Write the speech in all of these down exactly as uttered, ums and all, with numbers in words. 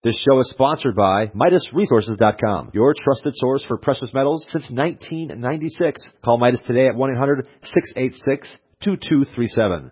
This show is sponsored by Midas Resources dot com, your trusted source for precious metals since nineteen ninety-six. Call Midas today at one eight hundred, six eight six, two two three seven.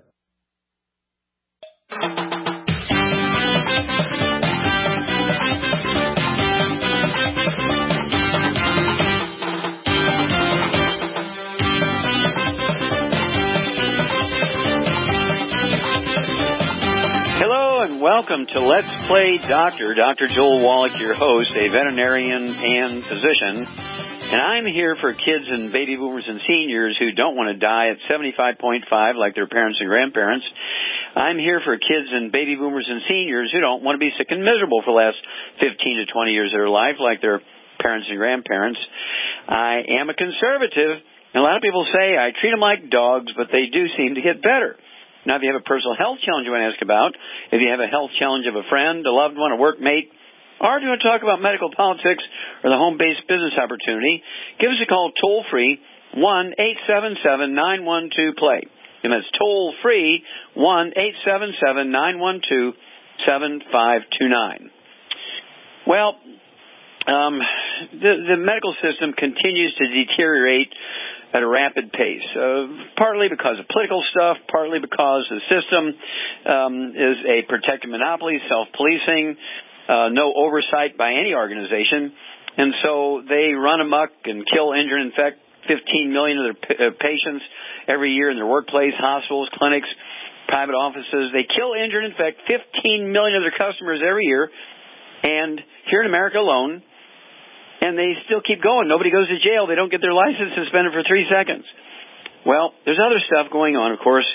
Welcome to Let's Play Doctor. Doctor Joel Wallach, your host, a veterinarian and physician. And I'm here for kids and baby boomers and seniors who don't want to die at seventy-five point five like their parents and grandparents. I'm here for kids and baby boomers and seniors who don't want to be sick and miserable for the last fifteen to twenty years of their life like their parents and grandparents. I am a conservative, and a lot of people say I treat them like dogs, but they do seem to get better. Now, if you have a personal health challenge you want to ask about, if you have a health challenge of a friend, a loved one, a workmate, or if you want to talk about medical politics or the home-based business opportunity, give us a call toll-free, one eight seven seven, nine one two, play. And that's toll-free, one eight seven seven, nine one two, seven five two nine. Well, um, the, the medical system continues to deteriorate at a rapid pace, uh, partly because of political stuff, partly because the system um, is a protected monopoly, self-policing, uh, no oversight by any organization, and so they run amok and kill, injure, and infect fifteen million of their p- uh, patients every year in their workplace, hospitals, clinics, private offices. They kill, injure, and infect fifteen million of their customers every year, and here in America alone, and they still keep going. Nobody goes to jail. They don't get their license suspended for three seconds. Well, there's other stuff going on, of course.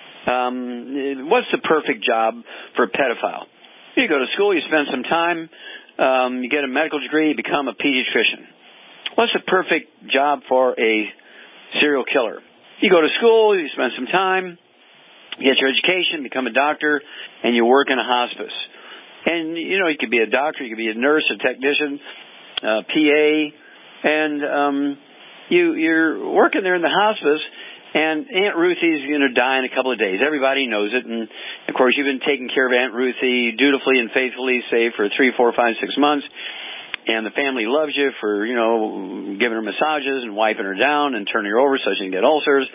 Um, what's the perfect job for a pedophile? You go to school, you spend some time, um, you get a medical degree, you become a pediatrician. What's the perfect job for a serial killer? You go to school, you spend some time, you get your education, become a doctor, and you work in a hospice. And, you know, you could be a doctor, you could be a nurse, a technician, Uh, P A, and um, you, you're working there in the hospice, and Aunt Ruthie's going to die in a couple of days. Everybody knows it, and, of course, you've been taking care of Aunt Ruthie dutifully and faithfully, say, for three, four, five, six months, and the family loves you for, you know, giving her massages and wiping her down and turning her over so she can get ulcers,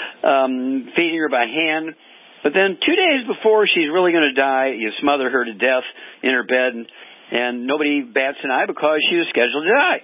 um, feeding her by hand. But then two days before she's really going to die, you smother her to death in her bed, and And nobody bats an eye because she was scheduled to die.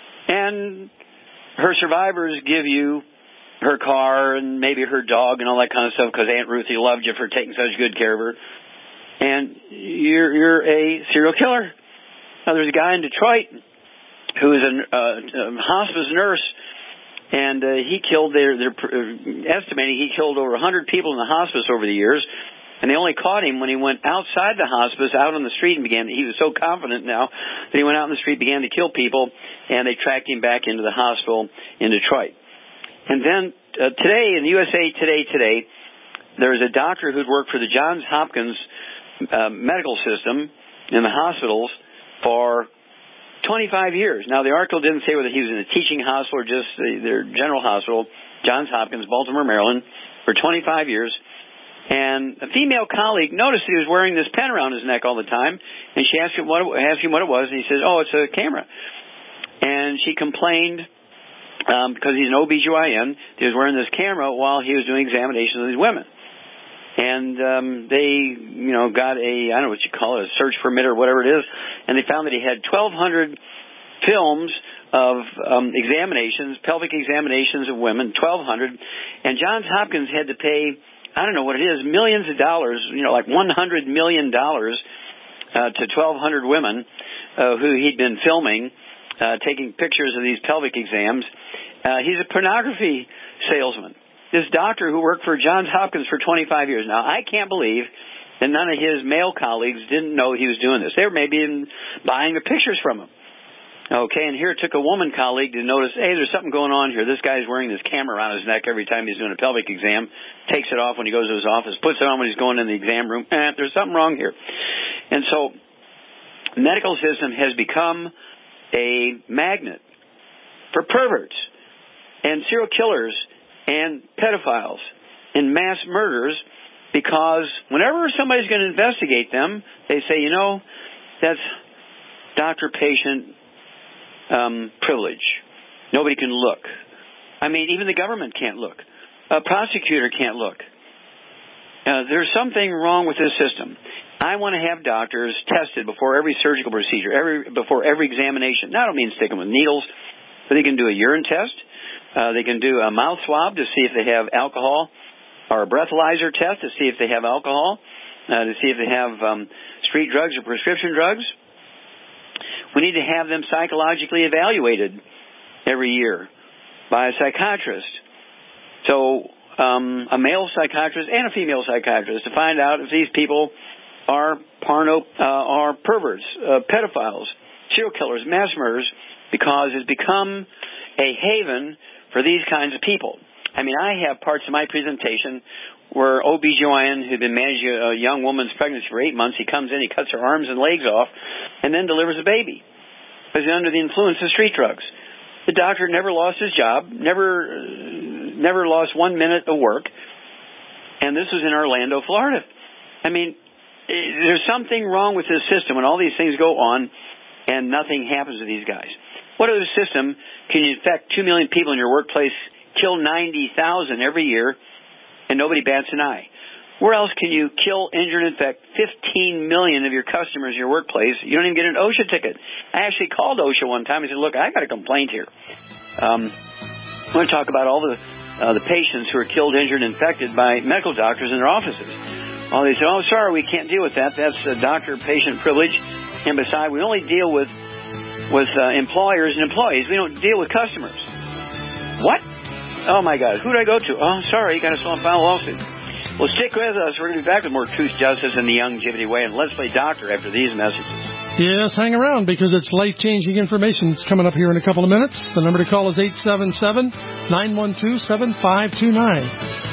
And her survivors give you her car and maybe her dog and all that kind of stuff because Aunt Ruthie loved you for taking such good care of her. And you're, you're a serial killer. Now, there's a guy in Detroit who is a, uh, a hospice nurse, and uh, he killed, their, their uh, estimating he killed over one hundred people in the hospice over the years. And they only caught him when he went outside the hospice, out on the street, and began, he was so confident now that he went out on the street, began to kill people, and they tracked him back into the hospital in Detroit. And then uh, today, in U S A Today today, there was a doctor who'd worked for the Johns Hopkins uh, medical system in the hospitals for twenty-five years. Now, the article didn't say whether he was in a teaching hospital or just the, their general hospital, Johns Hopkins, Baltimore, Maryland, for twenty-five years. And a female colleague noticed he was wearing this pen around his neck all the time, and she asked him what it, asked him what it was, and he says, "Oh, it's a camera." And she complained um, because he's an O B G Y N. He was wearing this camera while he was doing examinations of these women. And um, they, you know, got a, I don't know what you call it, a search permit or whatever it is, and they found that he had twelve hundred films of um, examinations, pelvic examinations of women, twelve hundred, and Johns Hopkins had to pay, I don't know what it is, millions of dollars, you know, like one hundred million dollars uh, to twelve hundred women uh, who he'd been filming, uh, taking pictures of these pelvic exams. Uh, he's a pornography salesman. This doctor who worked for Johns Hopkins for twenty-five years. Now, I can't believe that none of his male colleagues didn't know he was doing this. They were maybe even buying the pictures from him. Okay, and here it took a woman colleague to notice, hey, there's something going on here. This guy's wearing this camera around his neck every time he's doing a pelvic exam, takes it off when he goes to his office, puts it on when he's going in the exam room. Eh, there's something wrong here. And so the medical system has become a magnet for perverts and serial killers and pedophiles and mass murderers, because whenever somebody's going to investigate them, they say, you know, that's doctor-patient um, privilege. Nobody can look. I mean, even the government can't look. A prosecutor can't look. Uh, there's something wrong with this system. I want to have doctors tested before every surgical procedure, every before every examination. Now, I don't mean stick them with needles, but they can do a urine test. Uh, they can do a mouth swab to see if they have alcohol, or a breathalyzer test to see if they have alcohol, uh, to see if they have um, street drugs or prescription drugs. We need to have them psychologically evaluated every year by a psychiatrist. So um, a male psychiatrist and a female psychiatrist to find out if these people are porno, uh, are perverts, uh, pedophiles, serial killers, mass murderers, because it's become a haven for these kinds of people. I mean, I have parts of my presentation where O B G Y N who'd been managing a young woman's pregnancy for eight months, he comes in, he cuts her arms and legs off, and then delivers a baby. Because he's under the influence of street drugs. The doctor never lost his job, never, uh, never lost one minute of work, and this was in Orlando, Florida. I mean, there's something wrong with this system when all these things go on and nothing happens to these guys. What other system can you infect two million people in your workplace, kill ninety thousand every year, and nobody bats an eye? Where else can you kill, injure, and infect fifteen million of your customers in your workplace? You don't even get an OSHA ticket. I actually called OSHA one time and said, look, I got a complaint here. Um, I want to talk about all the uh, the patients who are killed, injured, and infected by medical doctors in their offices. Oh, they said, oh, sorry, we can't deal with that. That's a doctor-patient privilege. And besides, we only deal with with uh, employers and employees. We don't deal with customers. What? Oh, my God. Who did I go to? Oh, sorry, you got a file lawsuit. Well, stick with us. We're going to be back with more Truth, Justice, and the Youngevity Way. And let's play doctor after these messages. Yes, hang around because it's life-changing information. It's coming up here in a couple of minutes. The number to call is eight seven seven, nine one two, seven five two nine.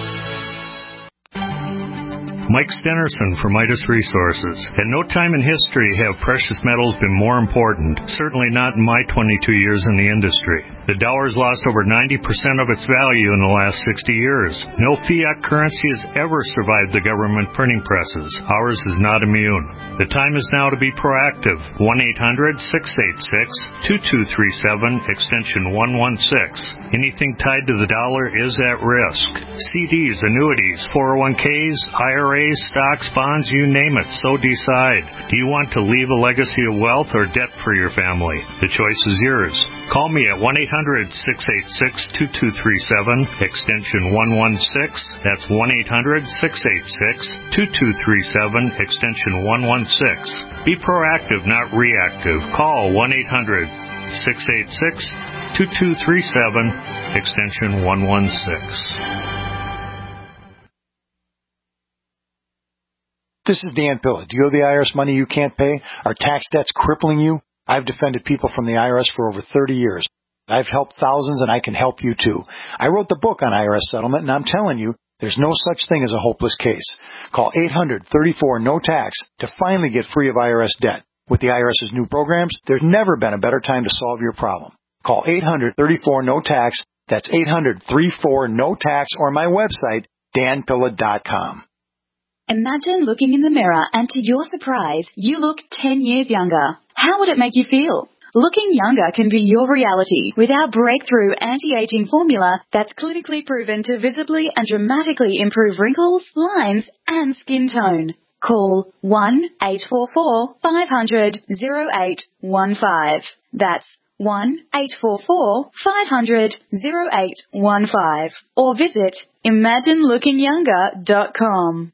Mike Stenerson for Midas Resources. At no time in history have precious metals been more important, certainly not in my twenty-two years in the industry. The dollar's lost over ninety percent of its value in the last sixty years. No fiat currency has ever survived the government printing presses. Ours is not immune. The time is now to be proactive. one eight hundred, six eight six, two two three seven, extension one one six. Anything tied to the dollar is at risk. C Ds, annuities, four oh one k's, I R As, stocks, bonds, you name it, so decide. Do you want to leave a legacy of wealth or debt for your family? The choice is yours. Call me at one eight hundred, six eight six, two two three seven, extension one one six. That's one eight hundred, six eight six, two two three seven, extension one one six. Be proactive, not reactive. Call one eight hundred, six eight six, two two three seven, extension one one six. This is Dan Pilla. Do you owe the I R S money you can't pay? Are tax debts crippling you? I've defended people from the I R S for over thirty years. I've helped thousands, and I can help you too. I wrote the book on I R S settlement, and I'm telling you, there's no such thing as a hopeless case. Call eight hundred, thirty-four, no tax to finally get free of I R S debt. With the IRS's new programs, there's never been a better time to solve your problem. Call eight hundred, thirty-four, no tax. That's eight hundred, thirty-four, no tax, or my website, dan pilla dot com. Imagine looking in the mirror and to your surprise, you look ten years younger. How would it make you feel? Looking younger can be your reality with our breakthrough anti-aging formula that's clinically proven to visibly and dramatically improve wrinkles, lines, and skin tone. Call one eight four four, five hundred, oh eight one five. That's one eight four four, five hundred, oh eight one five. Or visit imagine looking younger dot com.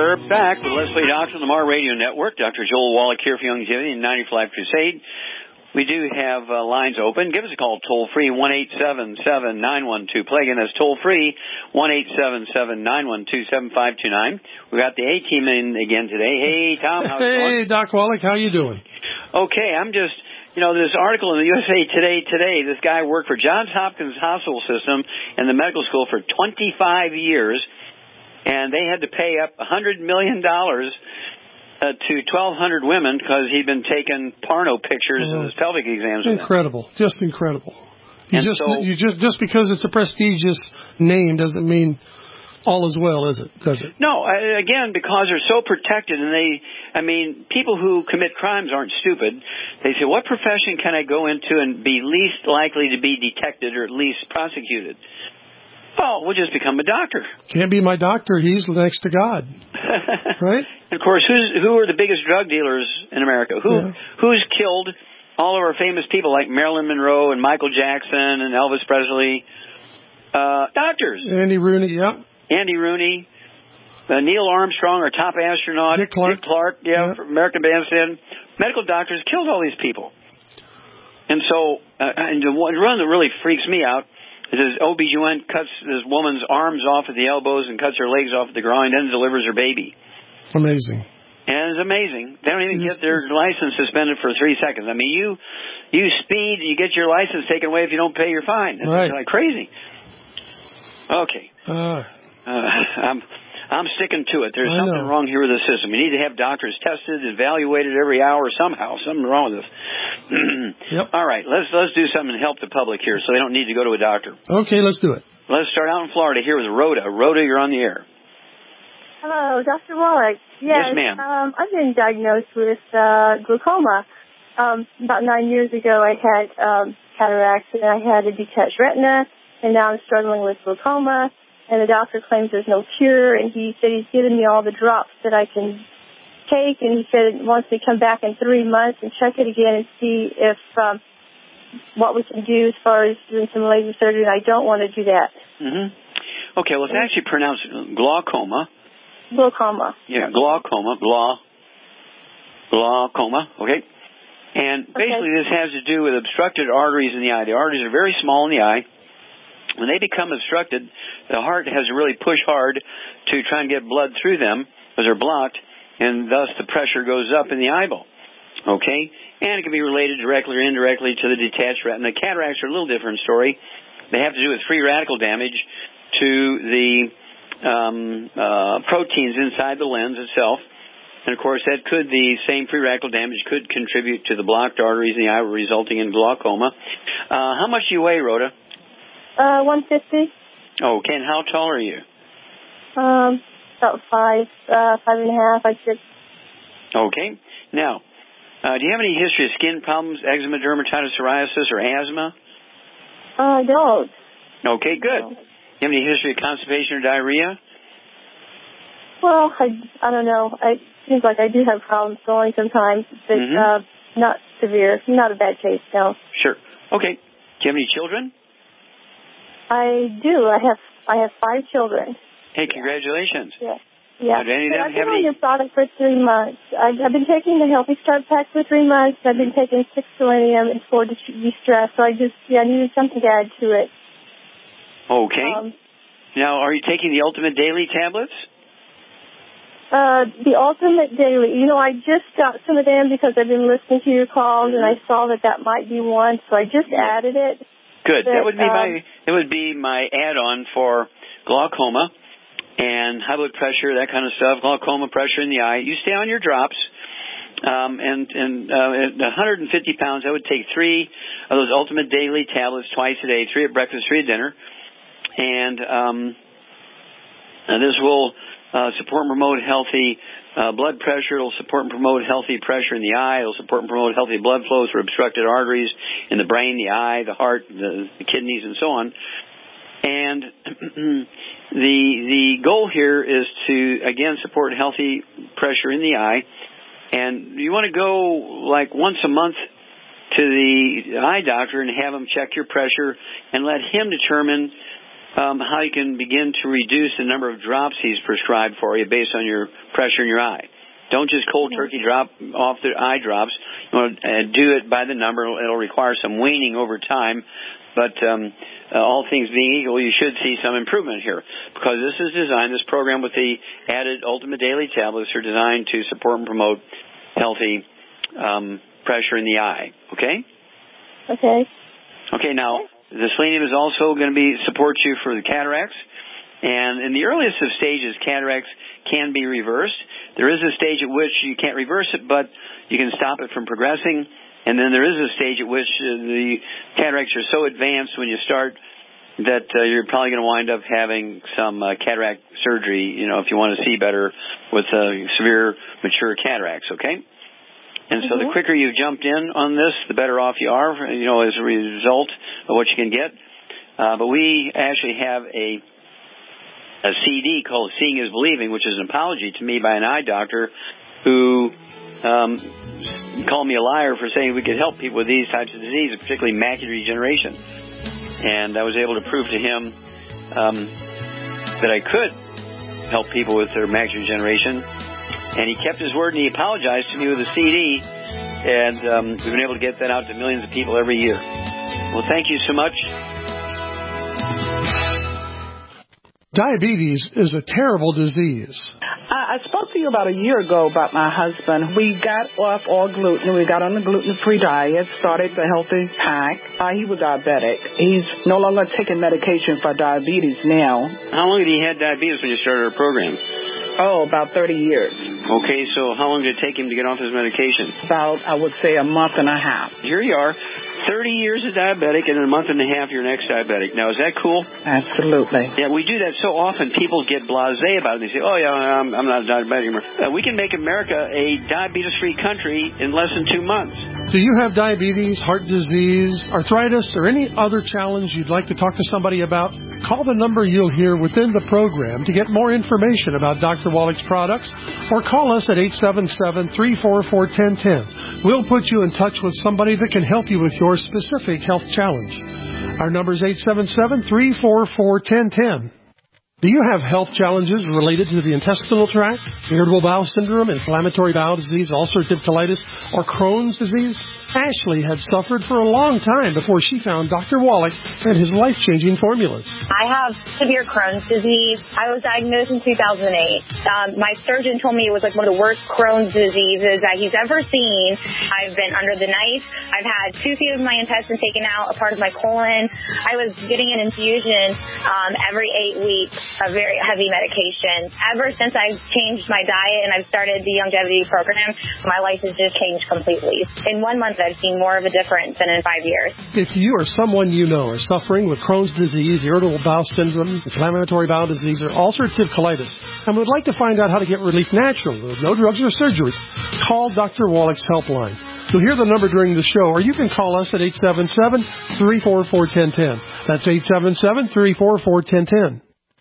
Back with Leslie Doctor on the Mar Radio Network. Doctor Joel Wallach here for Youngevity and ninety-five Crusade. We do have uh, lines open. Give us a call toll-free, one eight seven seven, nine one two, play. Again, that's toll-free, one eight seven seven, nine one two, seven five two nine. We got the A-team in again today. Hey, Tom, how's it going? Hey, Doc Wallach, how you doing? Okay, I'm just, you know, this article in the U S A Today today, this guy worked for Johns Hopkins Hospital System and the medical school for twenty-five years, and they had to pay up one hundred million dollars Uh, to twelve hundred women because he'd been taking porno pictures oh, of his pelvic exams. Incredible, just incredible. You and just, so, you just, just because it's a prestigious name doesn't mean all is well, is it? Does it? No, uh, again, because they're so protected, and they, I mean, people who commit crimes aren't stupid. They say, what profession can I go into and be least likely to be detected or at least prosecuted? Oh, we'll just become a doctor. Can't be my doctor. He's next to God. Right? And of course, who's, who are the biggest drug dealers in America? Who yeah. Who's killed all of our famous people like Marilyn Monroe and Michael Jackson and Elvis Presley? Uh, doctors. Andy Rooney, yeah. Andy Rooney. Uh, Neil Armstrong, our top astronaut. Dick Clark. Dick Clark, yeah, yeah. from American Bandstand. Medical doctors killed all these people. And so, uh, and the one that really freaks me out is this O B G Y N cuts this woman's arms off at the elbows and cuts her legs off at the groin, then delivers her baby. Amazing. And it's amazing. They don't even It's, get their license suspended for three seconds. I mean, you you speed, you get your license taken away if you don't pay your fine. It's right. like crazy. Okay. Uh, uh, I'm I'm sticking to it. There's I something know. wrong here with the system. We need to have doctors tested, evaluated every hour somehow. Something wrong with this. Yep. All right, let's let's do something to help the public here so they don't need to go to a doctor. Okay, let's do it. Let's start out in Florida here with Rhoda. Rhoda, you're on the air. Hello, Doctor Wallach. Yes, yes ma'am. Um, I've been diagnosed with uh, glaucoma. Um, about nine years ago, I had um, cataracts and I had a detached retina, and now I'm struggling with glaucoma. And the doctor claims there's no cure, and he said he's given me all the drops that I can take, and he said he wants me to come back in three months and check it again and see if um, what we can do as far as doing some laser surgery. And I don't want to do that. Mm-hmm. Okay, well, it's actually pronounced glaucoma. Glaucoma. Yeah, glaucoma, glau, glaucoma, okay? And basically okay. this has to do with obstructed arteries in the eye. The arteries are very small in the eye. When they become obstructed, the heart has to really push hard to try and get blood through them because they're blocked, and thus the pressure goes up in the eyeball, okay? And it can be related directly or indirectly to the detached retina. Cataracts are a little different story. They have to do with free radical damage to the um, uh, proteins inside the lens itself. And, of course, that could, the same free radical damage could contribute to the blocked arteries in the eye, resulting in glaucoma. Uh, how much do you weigh, Rhoda? Uh, one fifty. Okay, and how tall are you? Um, about five, uh, five and a half, I think. Okay. Now, uh, do you have any history of skin problems, eczema, dermatitis, psoriasis, or asthma? Uh, I don't. Okay, good. No. Do you have any history of constipation or diarrhea? Well, I, I don't know. I, it seems like I do have problems going sometimes, but mm-hmm. uh, not severe. Not a bad case, no. Sure. Okay. Do you have any children? I do. I have I have five children. Hey, congratulations. Yeah. Yeah. Do any of them I've been have on any? your product for three months. I've, I've been taking the Healthy Start Pack for three months. I've been taking six selenium and four de-stress. So I just, yeah, I needed something to add to it. Okay. Um, now, are you taking the Ultimate Daily tablets? Uh, the Ultimate Daily. You know, I just got some of them because I've been listening to your calls, mm-hmm. and I saw that that might be one, so I just yeah. added it. Good. But, that would be um, my that would be my add-on for glaucoma and high blood pressure, that kind of stuff. Glaucoma, pressure in the eye. You stay on your drops. Um, and and uh, at one hundred fifty pounds, I would take three of those Ultimate Daily tablets twice a day, three at breakfast, three at dinner, and um, and this will uh, support and promote healthy uh, blood pressure. It'll support and promote healthy pressure in the eye. It'll support and promote healthy blood flow through obstructed arteries in the brain, the eye, the heart, the, the kidneys, and so on. And the the goal here is to, again, support healthy pressure in the eye. And you want to go like once a month to the eye doctor and have him check your pressure and let him determine um, how you can begin to reduce the number of drops he's prescribed for you based on your pressure in your eye. Don't just cold turkey drop off the eye drops. You want to uh, do it by the number. It'll require some weaning over time. But um, uh, all things being equal, you should see some improvement here, because this is designed, this program with the added Ultimate Daily tablets are designed to support and promote healthy um, pressure in the eye. Okay? Okay. Okay, now, the selenium is also going to be support you for the cataracts. And in the earliest of stages, cataracts can be reversed. There is a stage at which you can't reverse it, but you can stop it from progressing. And then there is a stage at which uh, the cataracts are so advanced when you start that uh, you're probably going to wind up having some uh, cataract surgery, you know, if you want to see better with uh, severe mature cataracts, okay? And so mm-hmm. the quicker you've jumped in on this, the better off you are, you know, as a result of what you can get. Uh, but we actually have a a C D called Seeing is Believing, which is an apology to me by an eye doctor who um, called me a liar for saying we could help people with these types of diseases, particularly macular degeneration. And I was able to prove to him um, that I could help people with their macular degeneration. And he kept his word, and he apologized to me with a C D. And um, we've been able to get that out to millions of people every year. Well, thank you so much. Diabetes is a terrible disease. I, I spoke to you about a year ago about my husband. We got off all gluten. We got on the gluten-free diet, started the healthy pack. Uh, he was diabetic. He's no longer taking medication for diabetes now. How long had he had diabetes when you started our program? Oh, about thirty years. Okay, so how long did it take him to get off his medication? About, I would say, a month and a half. Here you are, thirty years as diabetic, and in a month and a half you're next diabetic. Now, is that cool? Absolutely. Yeah, we do that so often. People get blasé about it. They say, oh, yeah, I'm, I'm not a diabetic anymore. Uh, we can make America a diabetes-free country in less than two months. Do you have diabetes, heart disease, arthritis, or any other challenge you'd like to talk to somebody about? Call the number you'll hear within the program to get more information about Doctor Wallach's products, or call us at eight seven seven, three four four, one zero one zero. We'll put you in touch with somebody that can help you with your specific health challenge. Our number is eight seven seven, three four four, one zero one zero. Do you have health challenges related to the intestinal tract, irritable bowel syndrome, inflammatory bowel disease, ulcerative colitis, or Crohn's disease? Ashley had suffered for a long time before she found Doctor Wallach and his life-changing formulas. I have severe Crohn's disease. I was diagnosed in two thousand eight. Um, my surgeon told me it was like one of the worst Crohn's diseases that he's ever seen. I've been under the knife. I've had two feet of my intestine taken out, a part of my colon. I was getting an infusion um, every eight weeks. A very heavy medication. Ever since I've changed my diet and I've started the longevity program, my life has just changed completely. In one month, I've seen more of a difference than in five years. If you or someone you know are suffering with Crohn's disease, irritable bowel syndrome, inflammatory bowel disease, or ulcerative colitis, and would like to find out how to get relief naturally with no drugs or surgeries, call Doctor Wallach's helpline. You'll hear the number during the show, or you can call us at eight seven seven, three four four, one zero one zero. That's eight seven seven, three four four, one zero one zero.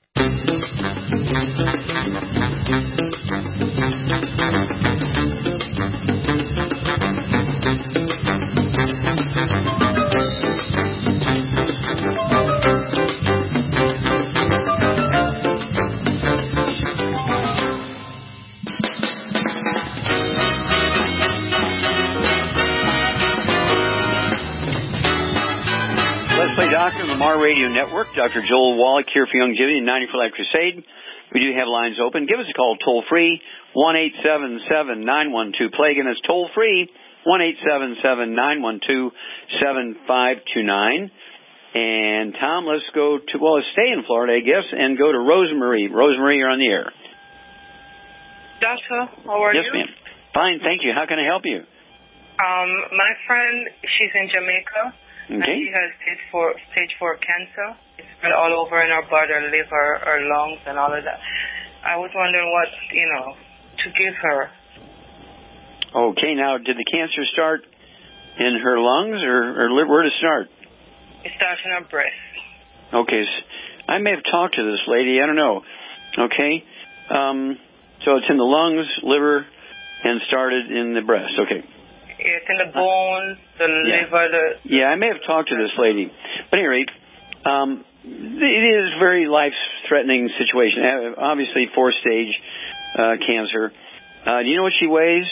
Let's Play Doctor on the Mar Radio Network. Doctor Joel Wallach here for Longevity and ninety for Life Crusade. We do have lines open. Give us a call toll free, one eight seven seven, nine one two, play. Again, that's toll free, one eight seven seven, nine one two, seven five two nine. And Tom, let's go to, well, let's stay in Florida, I guess, and go to Rosemarie. Rosemarie, you're on the air. Doctor, how are yes, you? Yes, ma'am. Fine, thank you. How can I help you? Um, my friend, she's in Jamaica. Okay. And she has stage four, stage four cancer. It's spread all over in her body, her liver, her lungs, and all of that. I was wondering what, you know, to give her. Okay, now, did the cancer start in her lungs or, or liver? Where did it start? It starts in her breast. Okay, I may have talked to this lady. I don't know. Okay, um, so it's in the lungs, liver, and started in the breast. Okay. It's in the bones, the yeah. liver, the... Yeah, I may have talked to this lady. But at any rate, um, it is a very life-threatening situation. Obviously, fourth-stage uh, cancer. Uh, do you know what she weighs?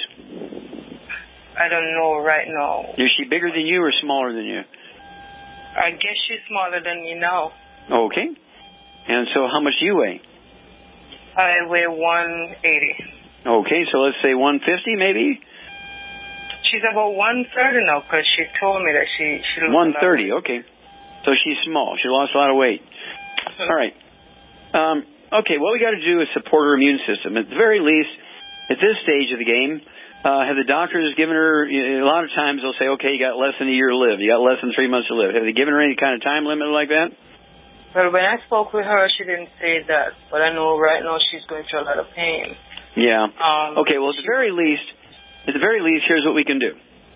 I don't know right now. Is she bigger than you or smaller than you? I guess she's smaller than me now. Okay. And so how much do you weigh? I weigh one eighty. Okay, so let's say one fifty maybe? She's about one thirty now because she told me that she... she one thirty, okay. So she's small. She lost a lot of weight. All right. Um, okay, what we got to do is support her immune system. At the very least, at this stage of the game, uh, have the doctors given her... A lot of times they'll say, okay, you got less than a year to live. You got less than three months to live. Have they given her any kind of time limit like that? Well, when I spoke with her, she didn't say that. But I know right now she's going through a lot of pain. Yeah. Um, okay, well, at the very least, at the very least, here's what we can do.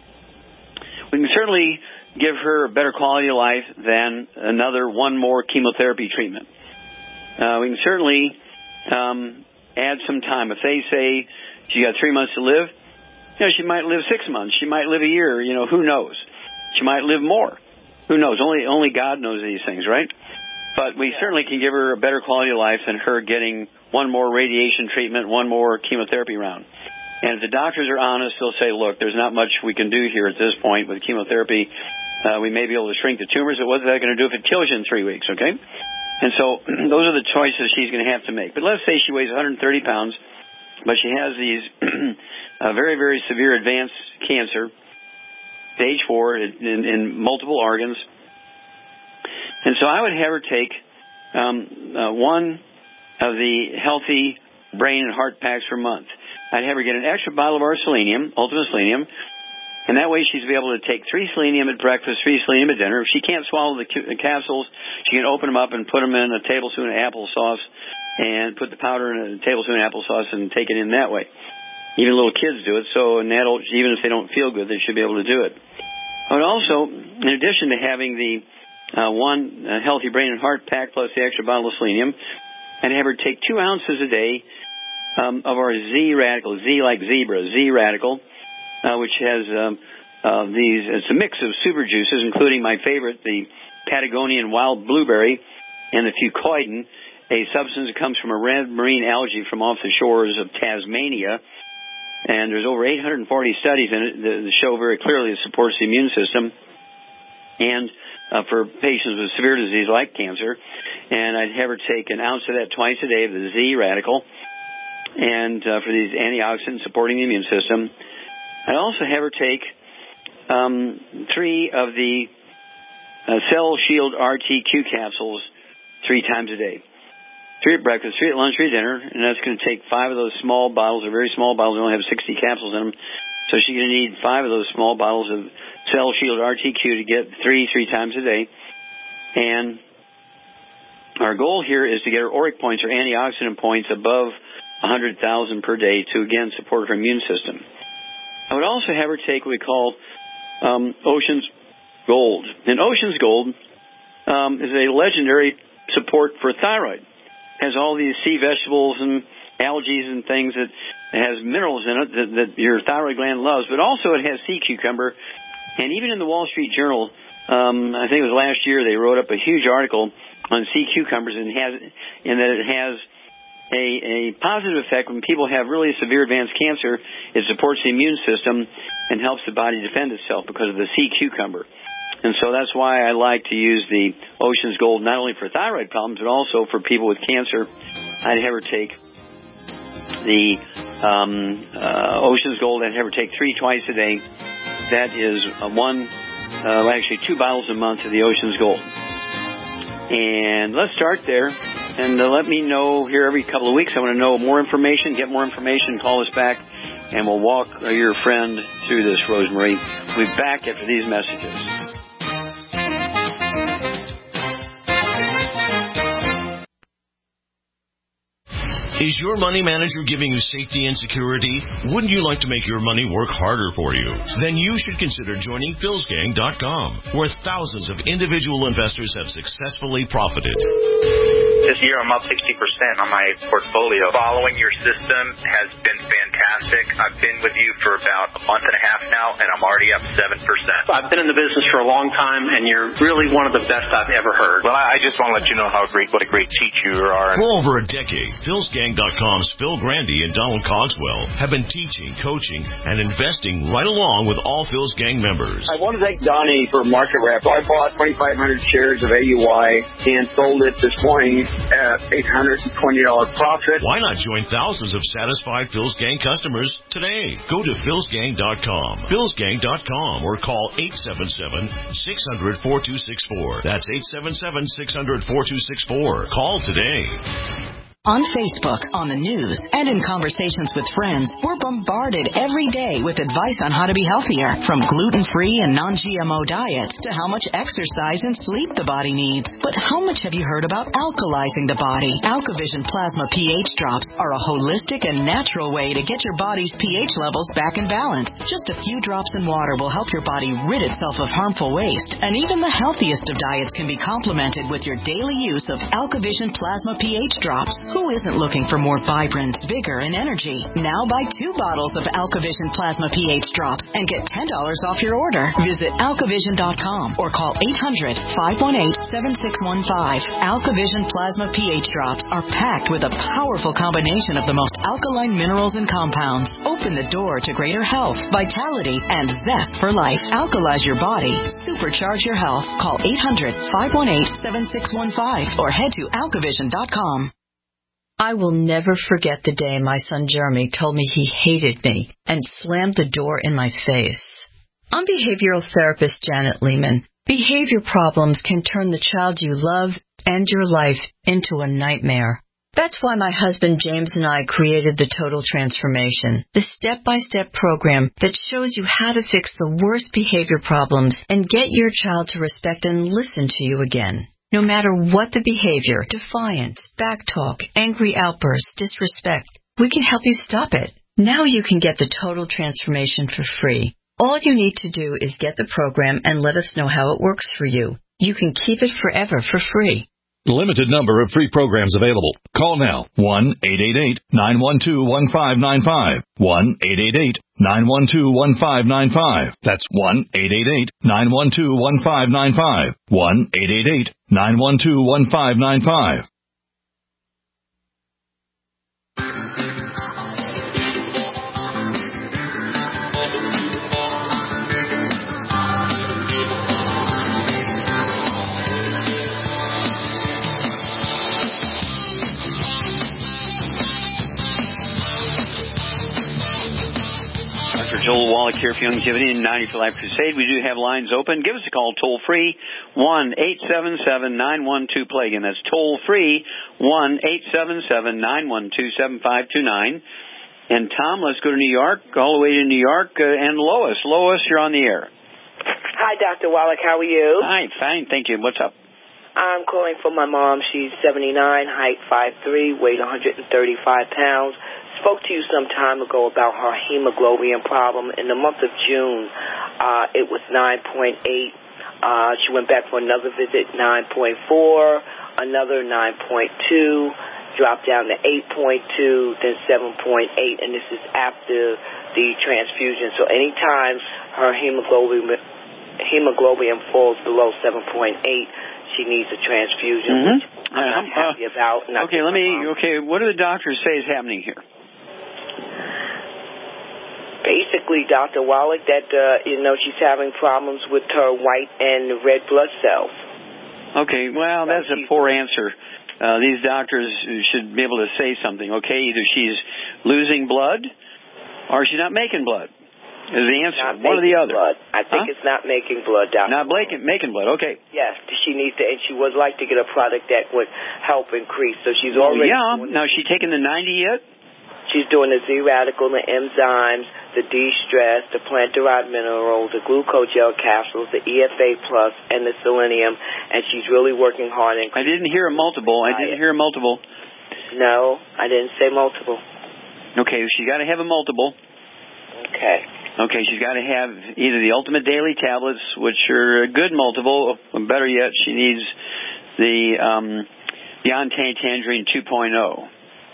We can certainly give her a better quality of life than another one more chemotherapy treatment. Uh, we can certainly um, add some time. If they say she got three months to live, you know, she might live six months. She might live a year. You know, who knows? She might live more. Who knows? Only only God knows these things, right? But we certainly can give her a better quality of life than her getting one more radiation treatment, one more chemotherapy round. And if the doctors are honest, they'll say, look, there's not much we can do here at this point with chemotherapy. Uh, we may be able to shrink the tumors. But what's that going to do if it kills you in three weeks, okay? And so those are the choices she's going to have to make. But let's say she weighs one hundred thirty pounds, but she has these uh, very, very severe advanced cancer, stage four, in, in, in multiple organs. And so I would have her take um, uh, one of the healthy brain and heart packs per month. I'd have her get an extra bottle of our selenium, Ultimate Selenium, and that way she'd be able to take three selenium at breakfast, three selenium at dinner. If she can't swallow the, the capsules, she can open them up and put them in a tablespoon of applesauce and put the powder in a tablespoon of applesauce and take it in that way. Even little kids do it, so an adult, even if they don't feel good, they should be able to do it. I would also, in addition to having the uh, one uh, healthy brain and heart pack plus the extra bottle of selenium, I'd have her take two ounces a day um, of our Z radical, Z like zebra, Z radical, uh, which has um, uh, these, it's a mix of super juices, including my favorite, the Patagonian wild blueberry and the fucoidan, a substance that comes from a red marine algae from off the shores of Tasmania. And there's over eight hundred forty studies in it that show very clearly it supports the immune system. And uh, for patients with severe disease like cancer. And I'd have her take an ounce of that twice a day of the Z radical. And uh, for these antioxidants supporting the immune system. I'd also have her take um, three of the uh, Cell Shield R T Q capsules three times a day. Three at breakfast, three at lunch, three at dinner, and that's going to take five of those small bottles. They're very small bottles. They only have sixty capsules in them. So she's going to need five of those small bottles of Cell Shield R T Q to get three, three times a day. And our goal here is to get her auric points or antioxidant points above one hundred thousand per day to, again, support her immune system. I would also have her take what we call um, Ocean's Gold. And Ocean's Gold um, is a legendary support for thyroid. It has all these sea vegetables and algae and things that has minerals in it that, that your thyroid gland loves, but also it has sea cucumber. And even in the Wall Street Journal, um, I think it was last year, they wrote up a huge article on sea cucumbers and has, and that it has a, a positive effect when people have really severe advanced cancer. It supports the immune system and helps the body defend itself because of the sea cucumber. And so that's why I like to use the Ocean's Gold not only for thyroid problems, but also for people with cancer. I'd have her take the um, uh, Ocean's Gold. I'd have her take three twice a day. That is uh, one, uh, actually two bottles a month of the Ocean's Gold. And let's start there. And uh, let me know here every couple of weeks. I want to know more information. Get more information. Call us back. And we'll walk uh, your friend through this, Rosemary. We'll be back after these messages. Is your money manager giving you safety and security? Wouldn't you like to make your money work harder for you? Then you should consider joining Phils Gang dot com, where thousands of individual investors have successfully profited. This year I'm up sixty percent on my portfolio. Following your system has been fantastic. fantastic. I've been with you for about a month and a half now, and I'm already up seven percent. I've been in the business for a long time, and you're really one of the best I've ever heard. Well, I just want to let you know how great, what a great teacher you are. For over a decade, Phils Gang dot com's Phil Grandy and Donald Cogswell have been teaching, coaching, and investing right along with all Phil's Gang members. I want to thank Donnie for market rep. I bought twenty-five hundred shares of A U I and sold it this morning at eight hundred twenty dollars profit. Why not join thousands of satisfied Phil's Gang customers today? Go to Phils Gang dot com, Phils Gang dot com, or call eight seven seven, six hundred, four two six four. That's eight seven seven, six hundred, four two six four. Call today. On Facebook, on the news, and in conversations with friends, we're bombarded every day with advice on how to be healthier, from gluten-free and non-G M O diets to how much exercise and sleep the body needs. But how much have you heard about alkalizing the body? AlkaVision Plasma pH drops are a holistic and natural way to get your body's pH levels back in balance. Just a few drops in water will help your body rid itself of harmful waste, and even the healthiest of diets can be complemented with your daily use of AlkaVision Plasma pH drops. Who isn't looking for more vibrance, vigor, and energy? Now buy two bottles of AlkaVision Plasma pH drops and get ten dollars off your order. Visit AlkaVision dot com or call eight hundred, five one eight, seven six one five. AlkaVision Plasma pH drops are packed with a powerful combination of the most alkaline minerals and compounds. Open the door to greater health, vitality, and zest for life. Alkalize your body. Supercharge your health. Call eight hundred, five one eight, seven six one five or head to AlkaVision dot com. I will never forget the day my son Jeremy told me he hated me and slammed the door in my face. I'm behavioral therapist Janet Lehman. Behavior problems can turn the child you love and your life into a nightmare. That's why my husband James and I created the Total Transformation, the step-by-step program that shows you how to fix the worst behavior problems and get your child to respect and listen to you again. No matter what the behavior, defiance, backtalk, angry outbursts, disrespect, we can help you stop it. Now you can get the Total Transformation for free. All you need to do is get the program and let us know how it works for you. You can keep it forever for free. Limited number of free programs available. Call now. one eight eight eight, nine one two, one five nine five. one eight eight eight, nine one two, one five nine five. That's one eight eight eight, nine one two, one five nine five. one eight eight eight, nine one two, one five nine five. Joel Wallach here for Youngevity and ninety for Life Crusade. We do have lines open. Give us a call toll free, one eight seven seven, nine one two, play. Again, that's toll free, one eight seven seven, nine one two, seven five two nine. And Tom, let's go to New York, all the way to New York, uh, and Lois. Lois, you're on the air. Hi, Doctor Wallach. How are you? Hi, fine, thank you. What's up? I'm calling for my mom. She's seventy-nine, height five three, weight one hundred thirty-five pounds. Spoke to you some time ago about her hemoglobin problem. In the month of June, uh, it was nine point eight. Uh, she went back for another visit, nine point four, another nine point two, dropped down to eight point two, then seven point eight, and this is after the transfusion. So anytime her hemoglobin hemoglobin falls below seven point eight, she needs a transfusion, mm-hmm. which I'm not uh, happy about. Not okay, let me. Okay, what do the doctors say is happening here? Basically, Doctor Wallach, that, uh, you know, she's having problems with her white and red blood cells. Okay, well, that's a poor answer. Uh, these doctors should be able to say something, okay? Either she's losing blood or she's not making blood is the answer. Not One or the other. Blood. I think huh? it's not making blood, Doctor Not making, making blood, okay. Yes, she needs to, and she would like to get a product that would help increase. So she's already... Oh, yeah. Now, is she taking the ninety yet? She's doing the Z-Radical, the enzymes, the D-Stress, the plant-derived mineral, the glucogel capsules, the E F A Plus, and the selenium, and she's really working hard. I didn't hear a multiple. I didn't hear a multiple. No, I didn't say multiple. Okay, she's got to have a multiple. Okay. Okay, she's got to have either the Ultimate Daily Tablets, which are a good multiple, or better yet, she needs the um, Beyond Tangerine two point oh.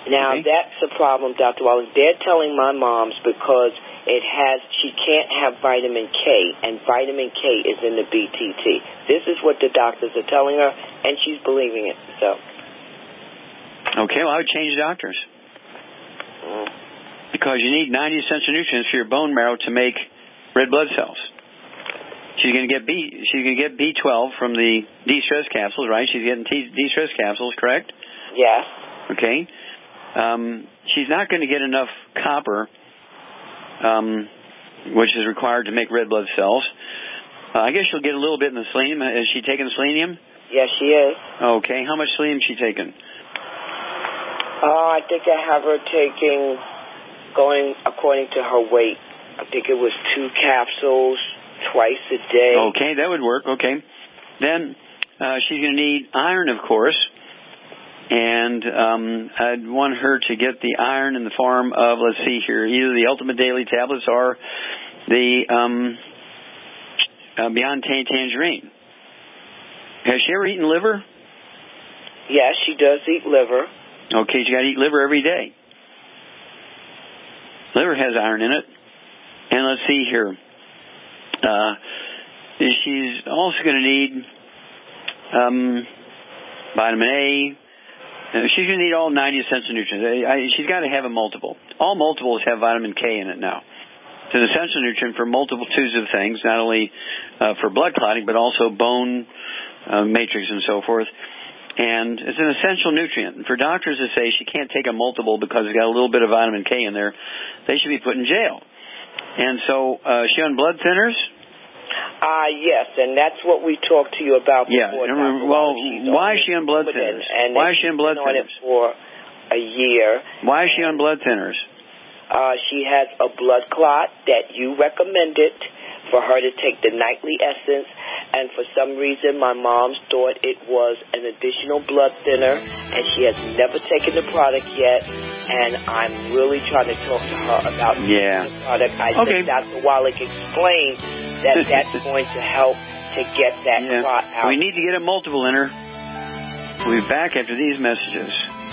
Now, Okay. that's a problem, Doctor Wallace. They're telling my mom's because it has, she can't have vitamin K, and vitamin K is in the B T T. This is what the doctors are telling her, and she's believing it. So. Okay, well, I would change doctors. Mm. Because you need ninety essential nutrients for your bone marrow to make red blood cells. She's going to get B. She's going to get B twelve from the de-stress capsules, right? She's getting T- de-stress capsules, correct? Yes. Okay. Um, she's not going to get enough copper, um, which is required to make red blood cells. Uh, I guess she'll get a little bit in the selenium. Is she taking selenium? Yes, she is. Okay. How much selenium is she taking? Uh, I think I have her taking, going according to her weight. I think it was two capsules twice a day. Okay, that would work. Okay. Then uh, she's going to need iron, of course. And um, I'd want her to get the iron in the form of, let's see here, either the Ultimate Daily Tablets or the um, uh, Beyond Tangerine. Has she ever eaten liver? Yes, she does eat liver. Okay, she got to eat liver every day. Liver has iron in it. And let's see here. Uh, she's also going to need um, vitamin A. Uh, she's going to need all ninety essential nutrients. I, I, she's got to have a multiple. All multiples have vitamin K in it now. It's an essential nutrient for multitudes of things, not only uh, for blood clotting, but also bone uh, matrix and so forth. And it's an essential nutrient. And for doctors to say she can't take a multiple because it's got a little bit of vitamin K in there, they should be put in jail. And so, uh, is she on blood thinners? Uh, yes, and that's what we talked to you about yeah, before. Yeah, well, why is she on blood thinners? And why is she on blood thinners? thinners? For a year. Why is she on blood thinners? Uh, she has a blood clot that you recommended for her to take the nightly essence, and for some reason my mom thought it was an additional blood thinner, and she has never taken the product yet, and I'm really trying to talk to her about yeah. the product. I okay. think Doctor Wallach explained that that's going to help to get that yeah. clot out. We need to get a multiple in her. We'll be back after these messages.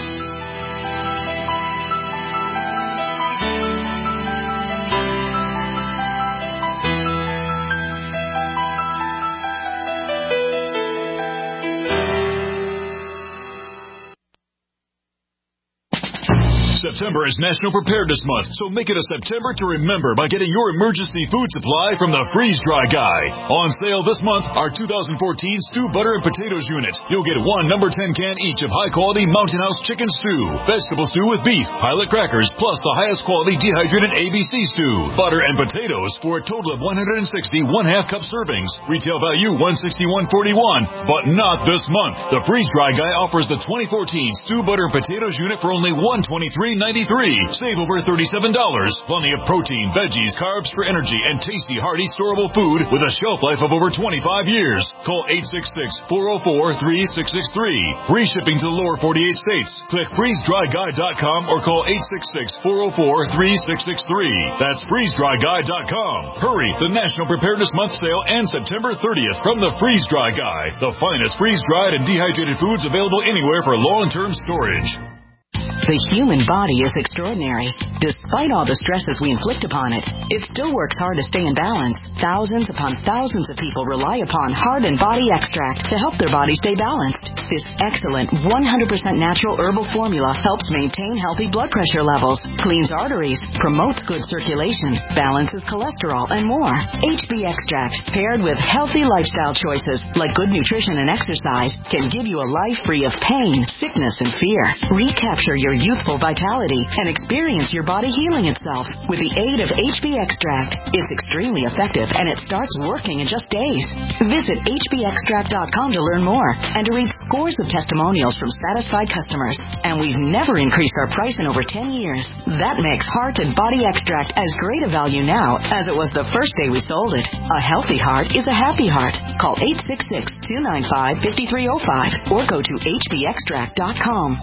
September is National Preparedness Month, so make it a September to remember by getting your emergency food supply from the Freeze Dry Guy. On sale this month, our two thousand fourteen Stew Butter and Potatoes Unit. You'll get one number ten can each of high-quality Mountain House chicken stew, vegetable stew with beef, pilot crackers, plus the highest quality dehydrated A B C stew, butter and potatoes for a total of one hundred sixty one-half cup servings. Retail value one hundred sixty-one forty-one, but not this month. The Freeze Dry Guy offers the twenty fourteen Stew Butter and Potatoes Unit for only one hundred twenty-three ninety-three. Save over thirty-seven dollars. Plenty of protein, veggies, carbs for energy, and tasty, hearty, storable food with a shelf life of over twenty-five years. Call eight six six, four oh four, three six six three. Free shipping to the lower forty-eight states. Click freeze dry guy dot com or call eight six six, four oh four, three six six three. That's freeze dry guy dot com. Hurry! The National Preparedness Month sale ends September thirtieth from the Freeze Dry Guy. The finest freeze-dried and dehydrated foods available anywhere for long-term storage. The human body is extraordinary. Despite all the stresses we inflict upon it, it still works hard to stay in balance. Thousands upon thousands of people rely upon Heart and Body Extract to help their body stay balanced. This excellent one hundred percent natural herbal formula helps maintain healthy blood pressure levels, cleans arteries, promotes good circulation, balances cholesterol, and more. H B Extract, paired with healthy lifestyle choices like good nutrition and exercise, can give you a life free of pain, sickness, and fear. Recapture your youthful vitality and experience your body healing itself with the aid of H B Extract. It's extremely effective and it starts working in just days. Visit H B extract dot com to learn more and to read scores of testimonials from satisfied customers. And we've never increased our price in over ten years. That makes Heart and Body Extract as great a value now as it was the first day we sold it. A healthy heart is a happy heart. Call eight six six, two nine five, five three zero five or go to H B extract dot com.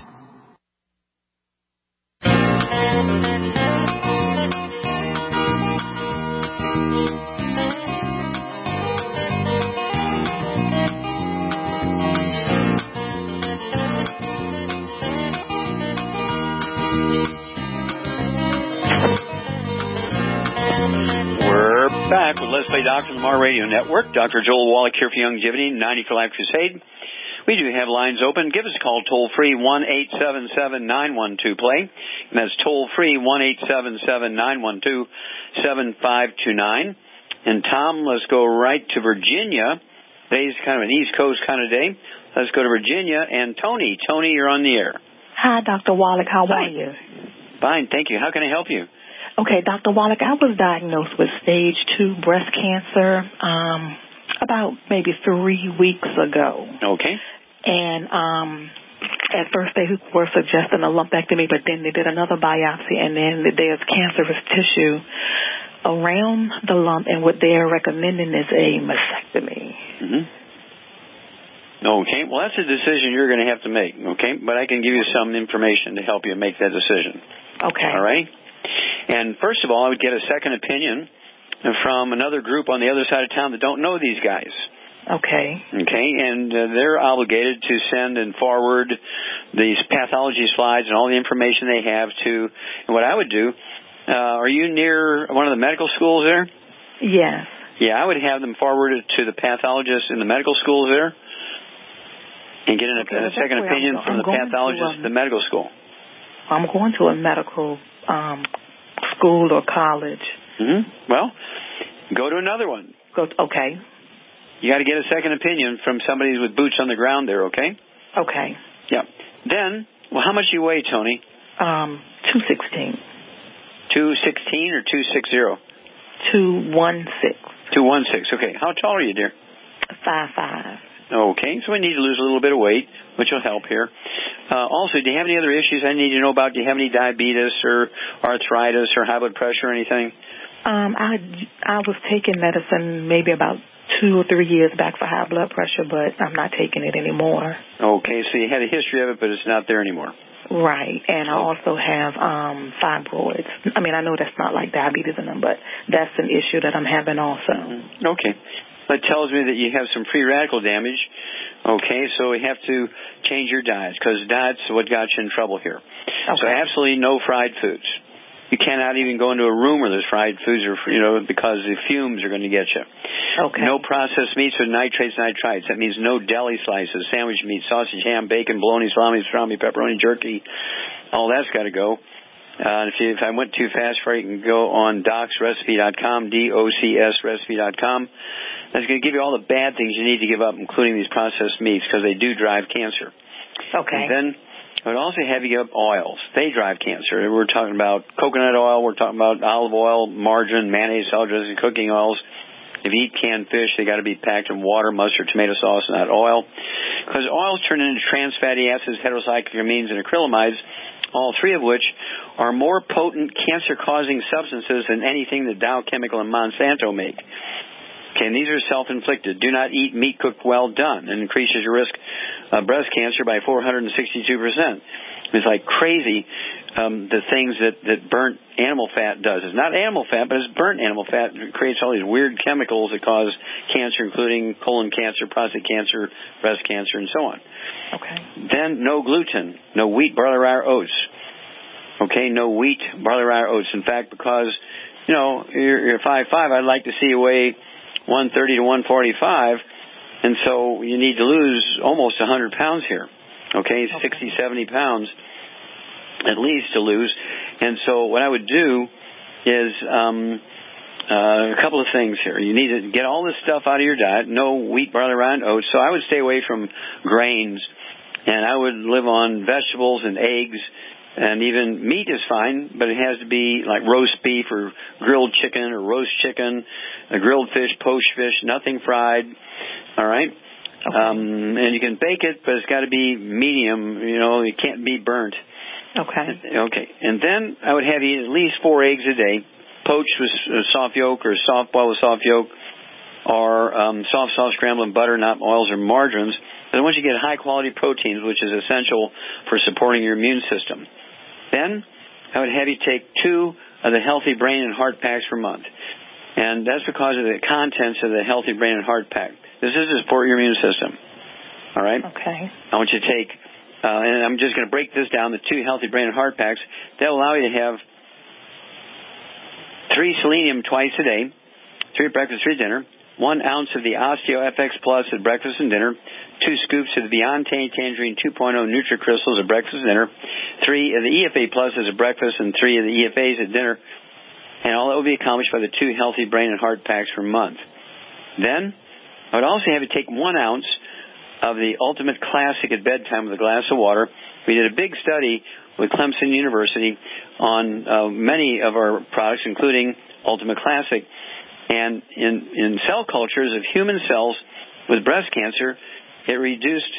We're back with Let's Play Doctor on the Mar Radio Network. Doctor Joel Wallach here for Youngevity, ninety for Life Crusade. We do have lines open. Give us a call toll-free, one eight seven seven, nine one two, play. And that's toll-free, one eight seven seven, nine one two, seven five two nine. And Tom, let's go right to Virginia. Today's kind of an East Coast kind of day. Let's go to Virginia. And Tony. Tony, you're on the air. Hi, Doctor Wallach. How Hi. are you? Fine, thank you. How can I help you? Okay, Doctor Wallach, I was diagnosed with stage two breast cancer um, about maybe three weeks ago. Okay. And um, at first they were suggesting a lumpectomy, but then they did another biopsy, and then there's cancerous tissue around the lump, and what they're recommending is a mastectomy. Mm-hmm. Okay, well, that's a decision you're going to have to make, okay? But I can give you some information to help you make that decision. Okay. All right? And first of all, I would get a second opinion from another group on the other side of town that don't know these guys. Okay. Okay, and uh, they're obligated to send and forward these pathology slides and all the information they have to, and what I would do, uh, are you near one of the medical schools there? Yes. Yeah, I would have them forwarded to the pathologists in the medical schools there and get an, Okay, a second that's where opinion I'm- from I'm the going to, pathologist um, at the medical school. I'm going to a medical um, school or college. Mm-hmm. Well, go to another one. Go to, okay. You got to get a second opinion from somebody with boots on the ground there, okay? Okay. Yeah. Then, well, how much do you weigh, Tony? Um, two sixteen. two sixteen or two sixty? two one six. two one six, okay. How tall are you, dear? Five five. Okay, so we need to lose a little bit of weight, which will help here. Uh, also, do you have any other issues I need to know about? Do you have any diabetes or arthritis or high blood pressure or anything? Um, I I was taking medicine maybe about two or three years back for high blood pressure, but I'm not taking it anymore. Okay, so you had a history of it, but it's not there anymore. Right, and I also have um fibroids. I mean, I know that's not like diabetes in them, but that's an issue that I'm having also. Mm-hmm. Okay. That tells me that you have some free radical damage. Okay, so we have to change your diet because diet's what got you in trouble here. Okay. So absolutely no fried foods. You cannot even go into a room where there's fried foods, or you know, because the fumes are going to get you. Okay. No processed meats with nitrates, nitrites. That means no deli slices, sandwich meat, sausage, ham, bacon, bologna, salami, pastrami, pepperoni, jerky. All that's got to go. Uh, if, you, if I went too fast for you, you can go on docs recipe dot com, D O C S recipe dot com. That's going to give you all the bad things you need to give up, including these processed meats, because they do drive cancer. Okay. And then I would also have you give up oils. They drive cancer. We're talking about coconut oil. We're talking about olive oil, margarine, mayonnaise, salad dressing, cooking oils. If you eat canned fish, they got to be packed in water, mustard, tomato sauce, not oil. Because oils turn into trans fatty acids, heterocyclamines, and acrylamides, all three of which are more potent cancer-causing substances than anything that Dow Chemical and Monsanto make. Okay, and these are self-inflicted. Do not eat meat cooked well done. It increases your risk of breast cancer by four hundred sixty-two percent. It's like crazy, um, the things that, that burnt animal fat does. It's not animal fat, but it's burnt animal fat. It creates all these weird chemicals that cause cancer, including colon cancer, prostate cancer, breast cancer, and so on. Okay. Then no gluten, no wheat, barley, rye, or oats. Okay, no wheat, barley, rye, or oats. In fact, because, you know, you're, you're five five, I'd like to see you weigh one thirty to one forty-five, and so you need to lose almost one hundred pounds here. Okay, okay. sixty, seventy pounds at least to lose. And so what I would do is um, uh, a couple of things here. You need to get all this stuff out of your diet, no wheat, barley, rye, and oats. So I would stay away from grains, and I would live on vegetables and eggs. And even meat is fine, but it has to be like roast beef or grilled chicken or roast chicken, a grilled fish, poached fish, nothing fried. All right? Okay. Um, and you can bake it, but it's got to be medium. You know, it can't be burnt. Okay. Okay. And then I would have you eat at least four eggs a day, poached with soft yolk or soft boiled with soft yolk, or um, soft soft scrambled in butter, not oils or margarines. But I want you to get high-quality proteins, which is essential for supporting your immune system. Then I would have you take two of the Healthy Brain and Heart Packs per month. And that's because of the contents of the Healthy Brain and Heart Pack. This is to support your immune system. All right? Okay. I want you to take, uh, and I'm just going to break this down, the two Healthy Brain and Heart Packs. They'll allow you to have three selenium twice a day, three at breakfast, three at dinner, one ounce of the OsteoFX Plus at breakfast and dinner, two scoops of the Beyond Tangerine two point oh NutriCrystals at breakfast and dinner, three of the E F A Pluses at breakfast, and three of the E F As at dinner. And all that will be accomplished by the two Healthy Brain and Heart packs per month. Then, I would also have you take one ounce of the Ultimate Classic at bedtime with a glass of water. We did a big study with Clemson University on uh, many of our products, including Ultimate Classic. And in, in cell cultures of human cells with breast cancer, it reduced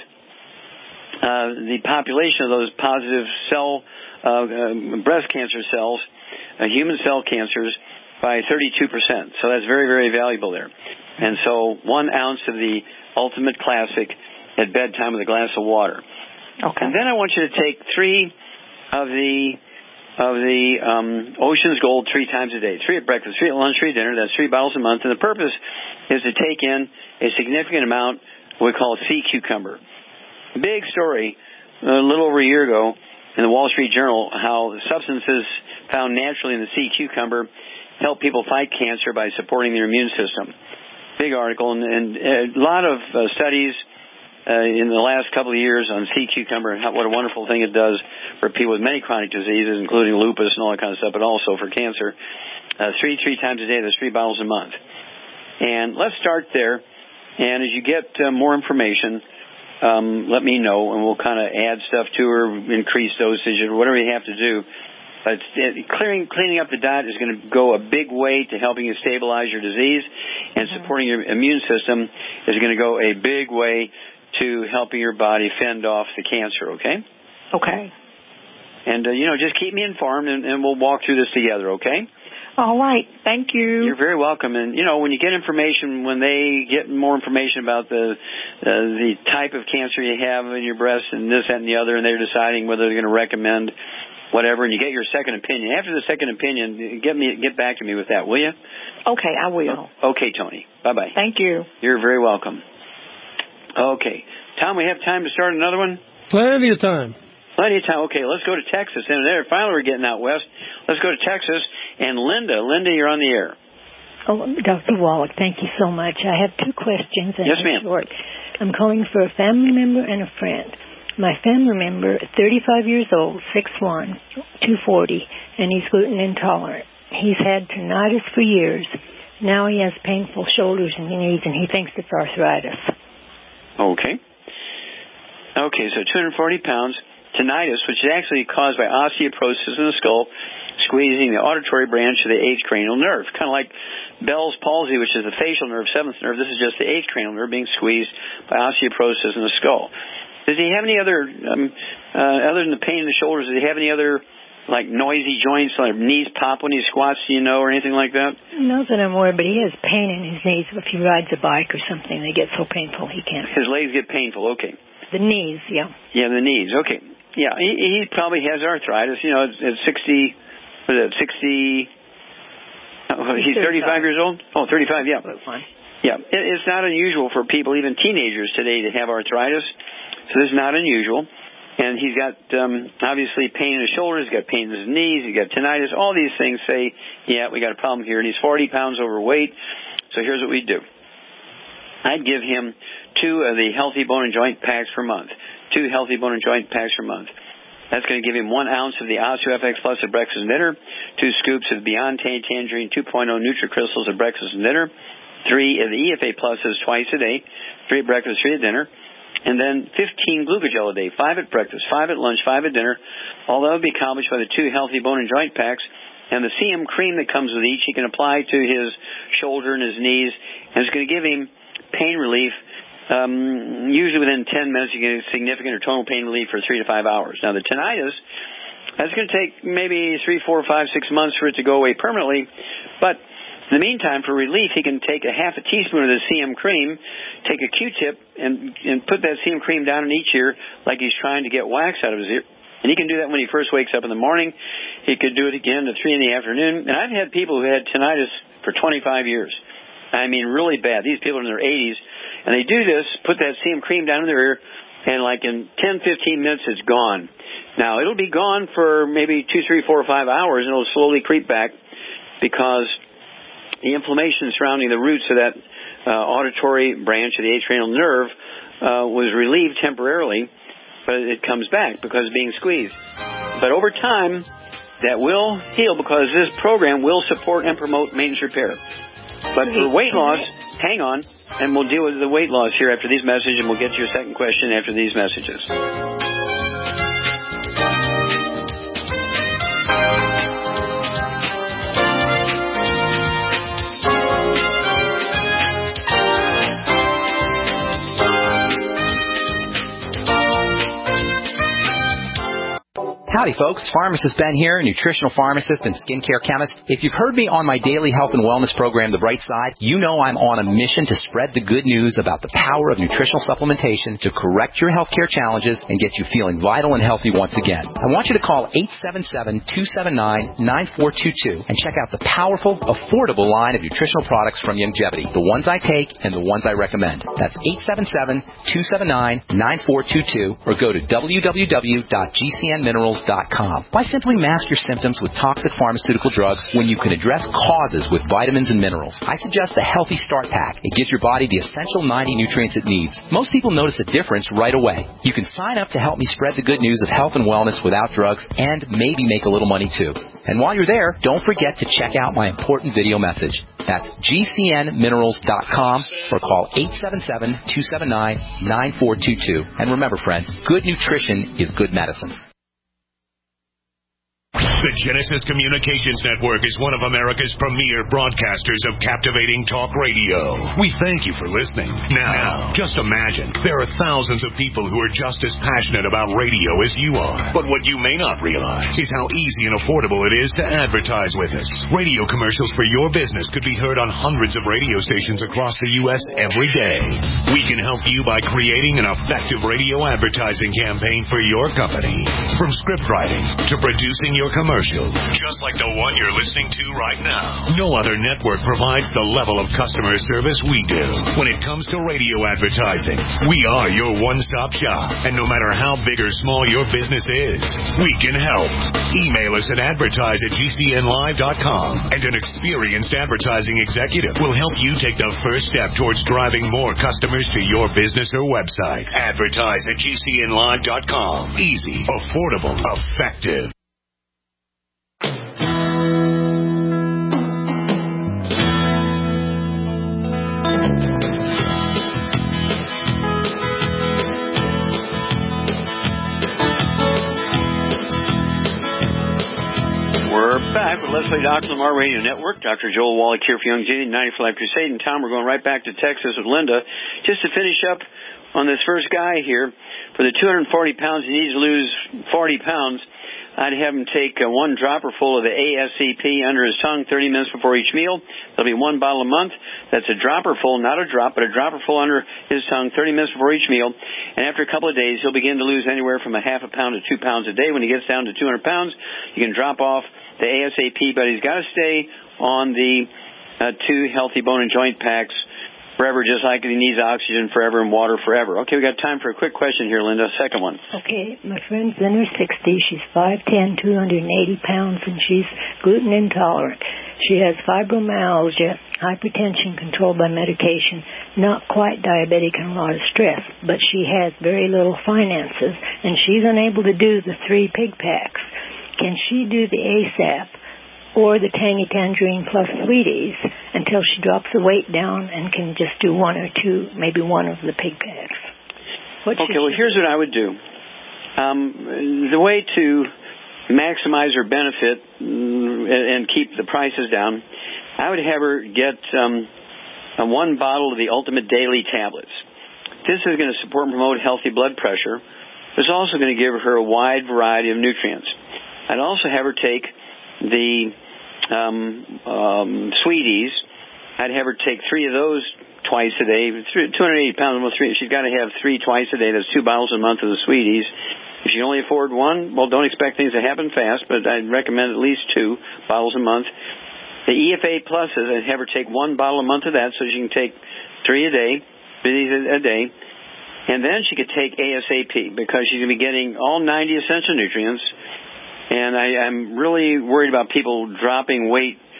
uh, the population of those positive cell uh, uh, breast cancer cells, uh, human cell cancers, by thirty-two percent. So that's very, very valuable there. And so one ounce of the Ultimate Classic at bedtime with a glass of water. Okay. And then I want you to take three of the of the um, Ocean's Gold three times a day. Three at breakfast, three at lunch, three at dinner. That's three bottles a month. And the purpose is to take in a significant amount of what we call sea cucumber. Big story a little over a year ago in the Wall Street Journal how the substances found naturally in the sea cucumber help people fight cancer by supporting their immune system. Big article, and, and a lot of uh, studies uh, in the last couple of years on sea cucumber and how, what a wonderful thing it does for people with many chronic diseases, including lupus and all that kind of stuff, but also for cancer. Uh, three, three times a day, there's three bottles a month. And let's start there. And as you get uh, more information, um, let me know, and we'll kind of add stuff to or increase dosage or whatever you have to do. But it, clearing, cleaning up the diet is going to go a big way to helping you stabilize your disease, and supporting your immune system is going to go a big way to helping your body fend off the cancer, okay? Okay. And, uh, you know, just keep me informed, and, and we'll walk through this together, okay? All right. Thank you. You're very welcome. And, you know, when you get information, when they get more information about the uh, the type of cancer you have in your breast and this, that, and the other, and they're deciding whether they're going to recommend whatever, and you get your second opinion. After the second opinion, get me get back to me with that, will you? Okay, I will. Okay, Tony. Bye-bye. Thank you. You're very welcome. Okay. Tom, we have time to start another one? Plenty of time. Plenty of time. Okay, let's go to Texas. And there, finally we're getting out west. Let's go to Texas. And Linda, Linda, you're on the air. Oh, Doctor Wallach, thank you so much. I have two questions. And yes, ma'am. Short. I'm calling for a family member and a friend. My family member, thirty-five years old, six one, two forty, and he's gluten intolerant. He's had tinnitus for years. Now he has painful shoulders and knees, and he thinks it's arthritis. Okay. Okay, so two hundred forty pounds, tinnitus, which is actually caused by osteoporosis in the skull, squeezing the auditory branch of the eighth cranial nerve. Kind of like Bell's palsy, which is the facial nerve, seventh nerve. This is just the eighth cranial nerve being squeezed by osteoporosis in the skull. Does he have any other, um, uh, other than the pain in the shoulders, does he have any other, like, noisy joints, like knees pop when he squats, do you know, or anything like that? Not that I'm aware, but he has pain in his knees. If he rides a bike or something, they get so painful he can't. His legs get painful, okay. The knees, yeah. Yeah, the knees, okay. Yeah, he, he probably has arthritis, you know, at, at sixty, what is it, sixty, oh, he's thirty-five years old? Oh, thirty-five, yeah. That's fine. Yeah, it, it's not unusual for people, even teenagers today, to have arthritis. So this is not unusual. And he's got, um, obviously, pain in his shoulders, he's got pain in his knees, he's got tinnitus. All these things say, yeah, we got a problem here. And he's forty pounds overweight. So here's what we do. I'd give him two of the Healthy Bone and Joint packs per month. Two Healthy Bone and Joint packs per month. That's going to give him one ounce of the OsteoFX Plus at breakfast and dinner, two scoops of Beyond Tangerine two point oh NutriCrystals at breakfast and dinner, three of the E F A Pluses twice a day, three at breakfast, three at dinner, and then fifteen Glucogel a day, five at breakfast, five at lunch, five at dinner. All that would be accomplished by the two Healthy Bone and Joint packs. And the C M cream that comes with each, he can apply to his shoulder and his knees, and it's going to give him pain relief. Um, usually within ten minutes, you get significant or total pain relief for three to five hours. Now, the tinnitus, that's going to take maybe three, four, five, six months for it to go away permanently. But in the meantime, for relief, he can take a half a teaspoon of the C M cream, take a Q-tip, and, and put that C M cream down in each ear like he's trying to get wax out of his ear. And he can do that when he first wakes up in the morning. He could do it again at three in the afternoon. And I've had people who had tinnitus for twenty-five years. I mean, really bad. These people are in their eighties. And they do this, put that C M cream down in their ear, and like in ten, fifteen minutes, it's gone. Now, it'll be gone for maybe two, three, four, five hours, and it'll slowly creep back. because the inflammation surrounding the roots of that uh, auditory branch of the atrial nerve uh, was relieved temporarily, but it comes back because it's being squeezed. But over time, that will heal because this program will support and promote maintenance repair. But for weight loss, hang on, and we'll deal with the weight loss here after these messages, and we'll get to your second question after these messages. Howdy, folks. Pharmacist Ben here, nutritional pharmacist and skincare chemist. If you've heard me on my daily health and wellness program, The Bright Side, you know I'm on a mission to spread the good news about the power of nutritional supplementation to correct your healthcare challenges and get you feeling vital and healthy once again. I want you to call eight seven seven, two seven nine, nine four two two and check out the powerful, affordable line of nutritional products from Youngevity, the ones I take and the ones I recommend. That's eight seven seven, two seven nine, nine four two two or go to w w w dot g c n minerals dot com. Why simply mask your symptoms with toxic pharmaceutical drugs when you can address causes with vitamins and minerals? I suggest the Healthy Start Pack. It gives your body the essential ninety nutrients it needs. Most people notice a difference right away. You can sign up to help me spread the good news of health and wellness without drugs and maybe make a little money too. And while you're there, don't forget to check out my important video message. That's g c n minerals dot com or call eight seven seven, two seven nine, nine four two two. And remember, friends, good nutrition is good medicine. The Genesis Communications Network is one of America's premier broadcasters of captivating talk radio. We thank you for listening. Now, just imagine, there are thousands of people who are just as passionate about radio as you are. But what you may not realize is how easy and affordable it is to advertise with us. Radio commercials for your business could be heard on hundreds of radio stations across the U S every day. We can help you by creating an effective radio advertising campaign for your company. From script writing to producing your commercial. Commercial, just like the one you're listening to right now. No other network provides the level of customer service we do. When it comes to radio advertising, we are your one-stop shop. And no matter how big or small your business is, we can help. Email us at advertise at g c n live dot com, and an experienced advertising executive will help you take the first step towards driving more customers to your business or website. Advertise at g c n live dot com. Easy, affordable, effective. Back with Leslie Doctor Lamar Radio Network. Doctor Joel Wallach here for Youngevity, ninety for Life Crusade. And Tom, we're going right back to Texas with Linda. Just to finish up on this first guy here, for the two hundred forty pounds, he needs to lose forty pounds. I'd have him take uh, one dropper full of the A S C P under his tongue thirty minutes before each meal. There'll be one bottle a month. That's a dropper full, not a drop, but a dropper full under his tongue thirty minutes before each meal. And after a couple of days, he'll begin to lose anywhere from a half a pound to two pounds a day. When he gets down to two hundred pounds, you can drop off the A S A P, but he's got to stay on the uh, two healthy bone and joint packs forever, just like he needs oxygen forever and water forever. Okay, we got time for a quick question here, Linda. Second one. Okay, my friend's in her sixties. She's five ten, two hundred eighty pounds, and she's gluten intolerant. She has fibromyalgia, hypertension controlled by medication, not quite diabetic, and a lot of stress, but she has very little finances, and she's unable to do the three pig packs. Can she do the A S A P or the Tangy Tangerine plus Sweeties until she drops the weight down and can just do one or two, maybe one of the pig packs? What okay, well, here's what I would do. Um, the way to maximize her benefit and keep the prices down, I would have her get um, a one bottle of the Ultimate Daily Tablets. This is going to support and promote healthy blood pressure. It's also going to give her a wide variety of nutrients. I'd also have her take the um, um, Sweeties. I'd have her take three of those twice a day. two hundred eighty pounds, well, three, she's got to have three twice a day. That's two bottles a month of the Sweeties. If you can only afford one, well, don't expect things to happen fast, but I'd recommend at least two bottles a month. The E F A Pluses, I'd have her take one bottle a month of that so she can take three a day, three a day. And then she could take A S A P because she's going to be getting all ninety essential nutrients. And I, I'm really worried about people dropping weight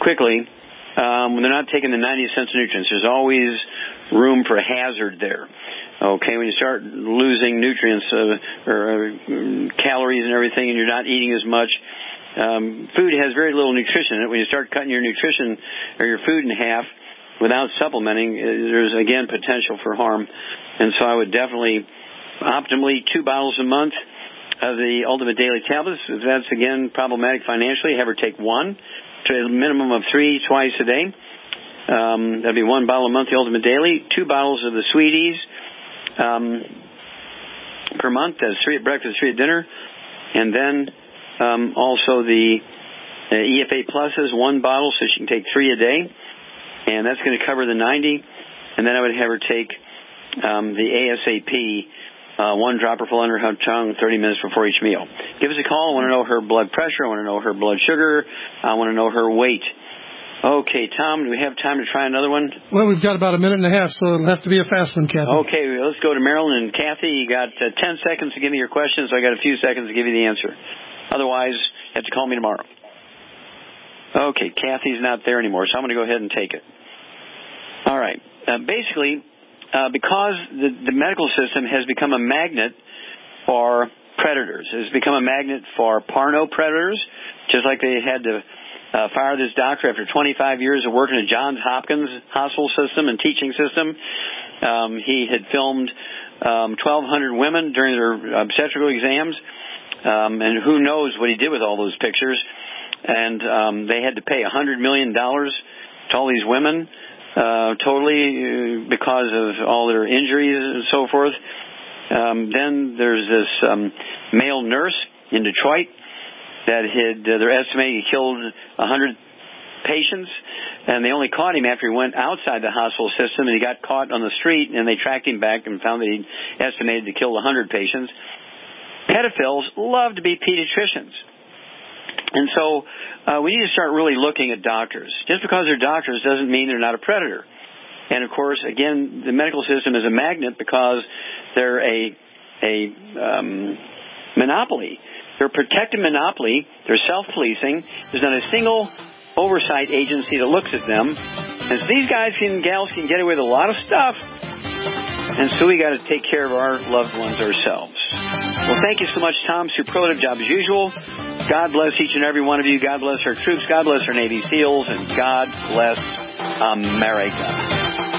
quickly um, when they're not taking the ninety essential nutrients. There's always room for hazard there. Okay, when you start losing nutrients uh, or uh, calories and everything, and you're not eating as much, um, food has very little nutrition in it. When you start cutting your nutrition or your food in half without supplementing, there's, again, potential for harm. And so I would definitely, optimally, two bottles a month of the Ultimate Daily Tablets. If that's, again, problematic financially, have her take one to a minimum of three twice a day. Um, that'd be one bottle a month, the Ultimate Daily. Two bottles of the Sweeties um, per month. That's three at breakfast, three at dinner. And then um, also the uh, E F A Pluses, one bottle, so she can take three a day. And that's going to cover the ninety. And then I would have her take um, the ASAP, uh, one dropper full under her tongue, thirty minutes before each meal. Give us a call. I want to know her blood pressure. I want to know her blood sugar. I want to know her weight. Okay, Tom, do we have time to try another one? Well, we've got about a minute and a half, so it'll have to be a fast one, Kathy. Okay, let's go to Marilyn and Kathy. You got uh, ten seconds to give me your question, so I got a few seconds to give you the answer. Otherwise, you have to call me tomorrow. Okay, Kathy's not there anymore, so I'm going to go ahead and take it. All right. Uh, basically, uh, because the, the medical system has become a magnet for predators, it has become a magnet for porno predators, just like they had to uh, fire this doctor after twenty-five years of working at Johns Hopkins hospital system and teaching system. Um, he had filmed um, twelve hundred women during their obstetrical exams, um, and who knows what he did with all those pictures. And um, they had to pay one hundred million dollars to all these women. Uh, totally uh, because of all their injuries and so forth. Um, then there's this um, male nurse in Detroit that had, uh, they're estimating he killed one hundred patients, and they only caught him after he went outside the hospital system, and he got caught on the street, and they tracked him back and found that he estimated to kill one hundred patients. Pedophiles love to be pediatricians. And so uh, we need to start really looking at doctors. Just because they're doctors doesn't mean they're not a predator. And, of course, again, the medical system is a magnet because they're a, a um, monopoly. They're a protected monopoly. They're self-policing. There's not a single oversight agency that looks at them. And so these guys and gals can get away with a lot of stuff. And so we got to take care of our loved ones ourselves. Well, thank you so much, Tom. Superlative job as usual. God bless each and every one of you. God bless our troops. God bless our Navy SEALs. And God bless America.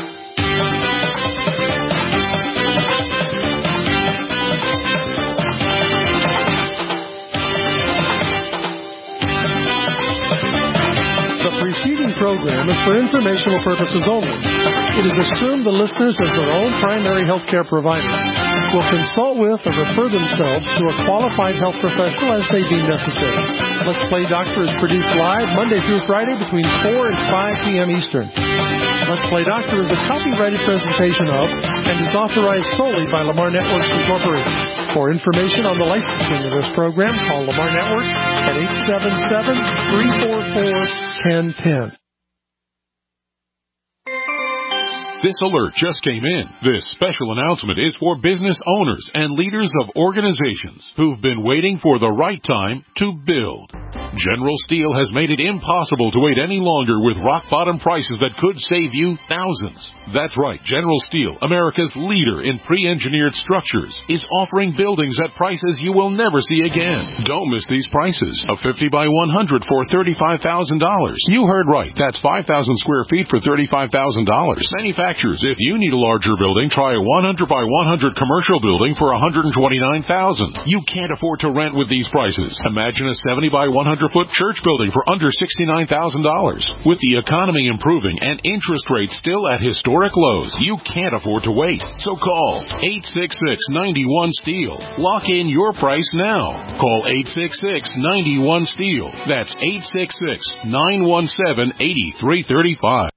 The preceding program is for informational purposes only. It is assumed the listeners, as their own primary health care provider, will consult with or refer themselves to a qualified health professional as they deem necessary. Let's Play Doctor is produced live Monday through Friday between four and five p.m. Eastern. Let's Play Doctor is a copyrighted presentation of and is authorized solely by Lamar Networks Incorporated. For information on the licensing of this program, call Lamar Networks at eight seven seven, three four four, one zero one zero. This alert just came in. This special announcement is for business owners and leaders of organizations who've been waiting for the right time to build. General Steel has made it impossible to wait any longer with rock-bottom prices that could save you thousands. That's right, General Steel, America's leader in pre-engineered structures, is offering buildings at prices you will never see again. Don't miss these prices. A fifty by one hundred for thirty-five thousand dollars. You heard right. That's five thousand square feet for thirty-five thousand dollars. Manufacturers, if you need a larger building, try a one hundred by one hundred commercial building for one hundred twenty-nine thousand dollars. You can't afford to rent with these prices. Imagine a seventy by one hundred foot church building for under sixty-nine thousand dollars. With the economy improving and interest rates still at historic lows, you can't afford to wait. So call eight six six, nine one, STEEL. Lock in your price now. Call eight six six, nine one, STEEL. That's eight six six, nine one seven, eight three three five.